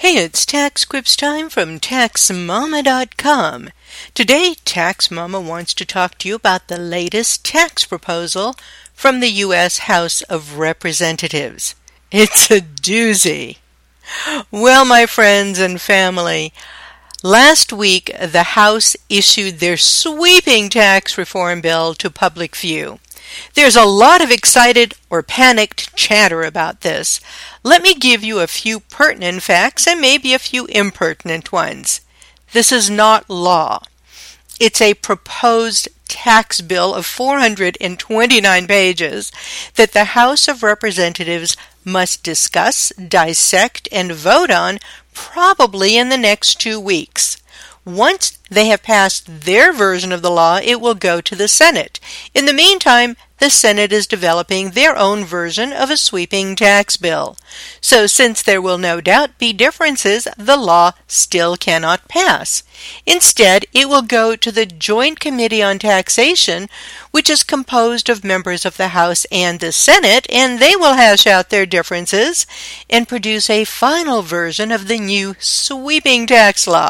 Hey, it's Tax Quips time from TaxMama.com. Today, Tax Mama wants to talk to you about the latest tax proposal from the U.S. House of Representatives. It's a doozy. Well, my friends and family, last week the House issued their sweeping tax reform bill to public view. There's a lot of excited or panicked chatter about this. Let me give you a few pertinent facts and maybe a few impertinent ones. This is not law. It's a proposed tax bill of 429 pages that the House of Representatives must discuss, dissect, and vote on probably in the next 2 weeks. Once they have passed their version of the law, it will go to the Senate. In the meantime, the Senate is developing their own version of a sweeping tax bill. So since there will no doubt be differences, the law still cannot pass. Instead, it will go to the Joint Committee on Taxation, which is composed of members of the House and the Senate, and they will hash out their differences and produce a final version of the new sweeping tax law.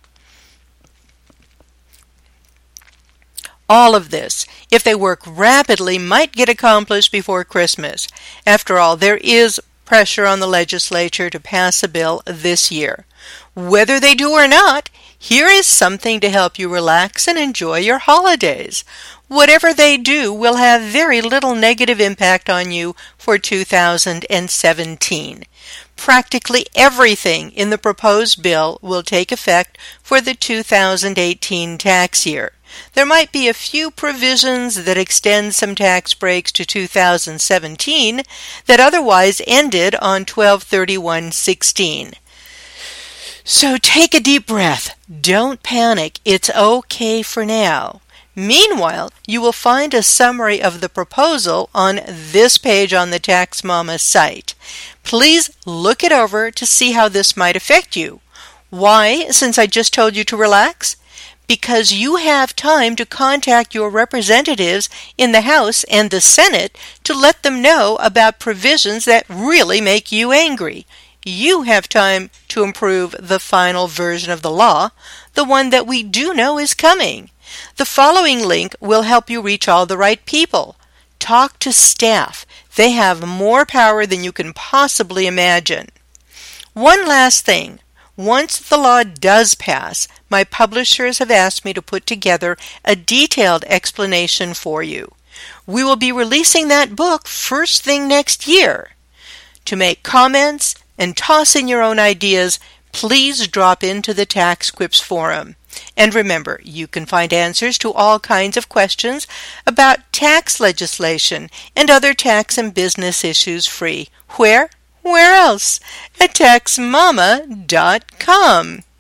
All of this, if they work rapidly, might get accomplished before Christmas. After all, there is pressure on the legislature to pass a bill this year. Whether they do or not, here is something to help you relax and enjoy your holidays. Whatever they do will have very little negative impact on you for 2017. Practically everything in the proposed bill will take effect for the 2018 tax year. There might be a few provisions that extend some tax breaks to 2017 that otherwise ended on 12/31/16. So take a deep breath. Don't panic. It's okay for now. Meanwhile, you will find a summary of the proposal on this page on the Tax Mama site. Please look it over to see how this might affect you. Why, since I just told you to relax? Because you have time to contact your representatives in the House and the Senate to let them know about provisions that really make you angry. You have time to improve the final version of the law, the one that we do know is coming. The following link will help you reach all the right people. Talk to staff. They have more power than you can possibly imagine. One last thing. Once the law does pass, my publishers have asked me to put together a detailed explanation for you. We will be releasing that book first thing next year. To make comments and toss in your own ideas, please drop into the Tax Quips forum. And remember, you can find answers to all kinds of questions about tax legislation and other tax and business issues free. Where? Where else? At TaxMama.com.